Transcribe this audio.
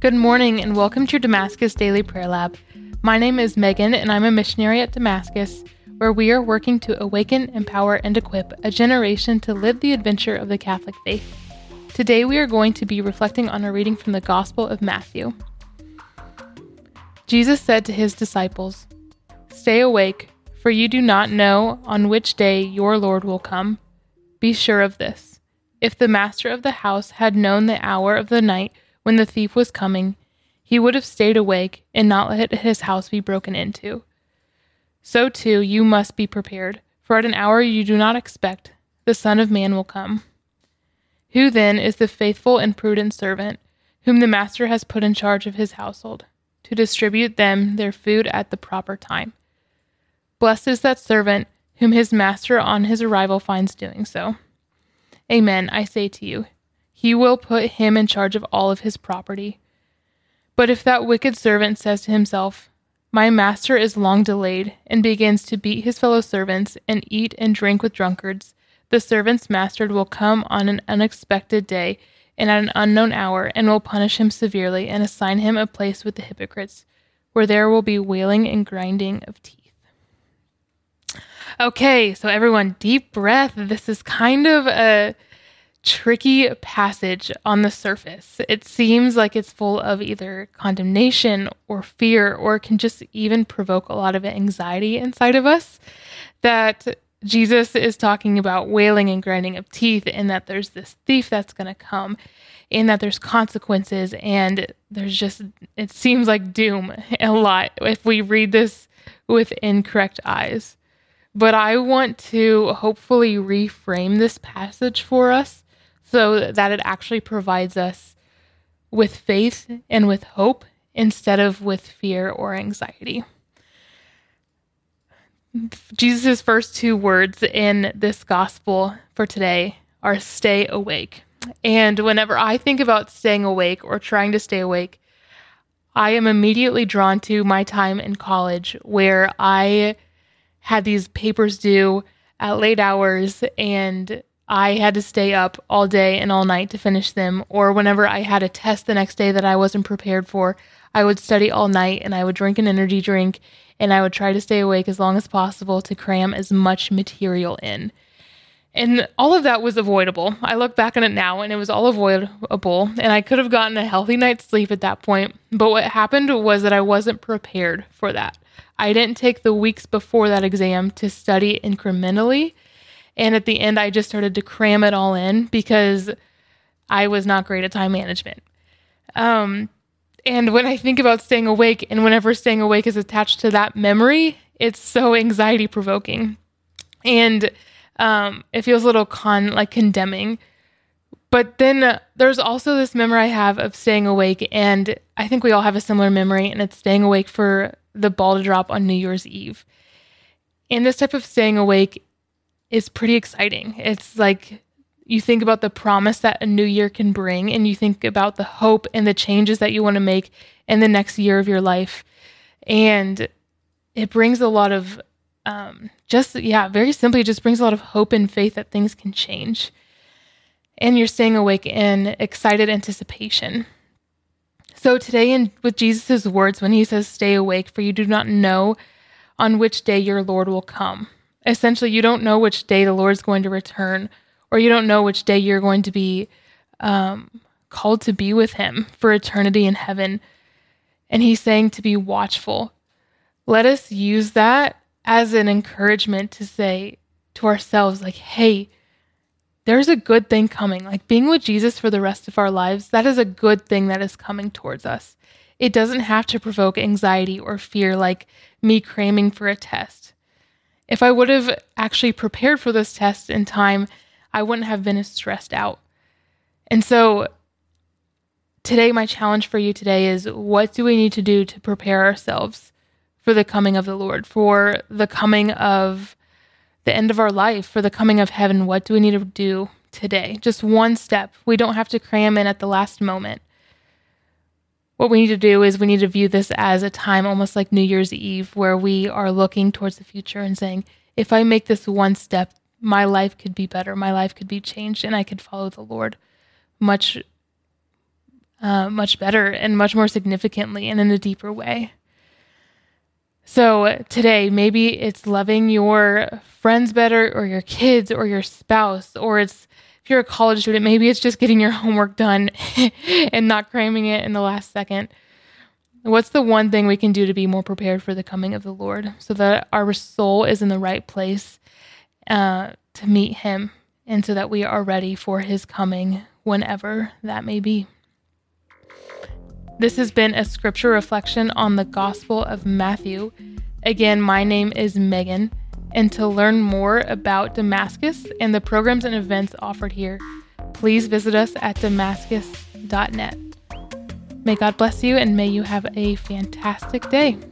Good morning and welcome to your Damascus Daily Prayer Lab. My name is Megan and I'm a missionary at Damascus, where we are working to awaken, empower, and equip a generation to live the adventure of the Catholic faith. Today we are going to be reflecting on a reading from the Gospel of Matthew. Jesus said to his disciples, "Stay awake, for you do not know on which day your Lord will come. Be sure of this. If the master of the house had known the hour of the night when the thief was coming, he would have stayed awake and not let his house be broken into. So too you must be prepared, for at an hour you do not expect, the Son of Man will come. Who then is the faithful and prudent servant, whom the master has put in charge of his household, to distribute them their food at the proper time? Blessed is that servant whom his master on his arrival finds doing so. Amen, I say to you, he will put him in charge of all of his property. But if that wicked servant says to himself, 'My master is long delayed,' and begins to beat his fellow servants and eat and drink with drunkards, the servant's master will come on an unexpected day and at an unknown hour and will punish him severely and assign him a place with the hypocrites, where there will be wailing and grinding of teeth." Okay, so everyone, deep breath. This is kind of a tricky passage on the surface. It seems like it's full of either condemnation or fear, or it can just even provoke a lot of anxiety inside of us, that Jesus is talking about wailing and grinding of teeth, and that there's this thief that's going to come, and that there's consequences, and there's just, it seems like doom a lot if we read this with incorrect eyes. But I want to hopefully reframe this passage for us so that it actually provides us with faith and with hope instead of with fear or anxiety. Jesus' first two words in this gospel for today are "stay awake." And whenever I think about staying awake or trying to stay awake, I am immediately drawn to my time in college, where I had these papers due at late hours and I had to stay up all day and all night to finish them. Or whenever I had a test the next day that I wasn't prepared for, I would study all night and I would drink an energy drink and I would try to stay awake as long as possible to cram as much material in. And all of that was avoidable. I look back on it now and it was all avoidable, and I could have gotten a healthy night's sleep at that point. But what happened was that I wasn't prepared for that. I didn't take the weeks before that exam to study incrementally. And at the end, I just started to cram it all in because I was not great at time management. And when I think about staying awake, and whenever staying awake is attached to that memory, it's so anxiety provoking. And it feels a little condemning. But then there's also this memory I have of staying awake, and I think we all have a similar memory, and it's staying awake for the ball to drop on New Year's Eve. And this type of staying awake is pretty exciting. It's like you think about the promise that a new year can bring, and you think about the hope and the changes that you want to make in the next year of your life. And it brings a lot of, very simply, it just brings a lot of hope and faith that things can change. And you're staying awake in excited anticipation. So today, with Jesus' words, when he says, "Stay awake, for you do not know on which day your Lord will come." Essentially, you don't know which day the Lord's going to return, or you don't know which day you're going to be called to be with him for eternity in heaven. And he's saying to be watchful. Let us use that as an encouragement to say to ourselves, like, hey, there's a good thing coming. Like, being with Jesus for the rest of our lives, that is a good thing that is coming towards us. It doesn't have to provoke anxiety or fear like me cramming for a test. If I would have actually prepared for this test in time, I wouldn't have been as stressed out. And so today, my challenge for you today is, what do we need to do to prepare ourselves for the coming of the Lord, for the coming of the end of our life, for the coming of heaven? What do we need to do today? Just one step. We don't have to cram in at the last moment. What we need to do is we need to view this as a time almost like New Year's Eve, where we are looking towards the future and saying, if I make this one step, my life could be better, my life could be changed, and I could follow the Lord much much better and much more significantly and in a deeper way. So today, maybe it's loving your friends better, or your kids, or your spouse, or if you're a college student, maybe it's just getting your homework done and not cramming it in the last second. What's the one thing we can do to be more prepared for the coming of the Lord, so that our soul is in the right place to meet him, and so that we are ready for his coming whenever that may be? This has been a scripture reflection on the Gospel of Matthew. Again, my name is Megan, and to learn more about Damascus and the programs and events offered here, please visit us at damascus.net. May God bless you, and may you have a fantastic day.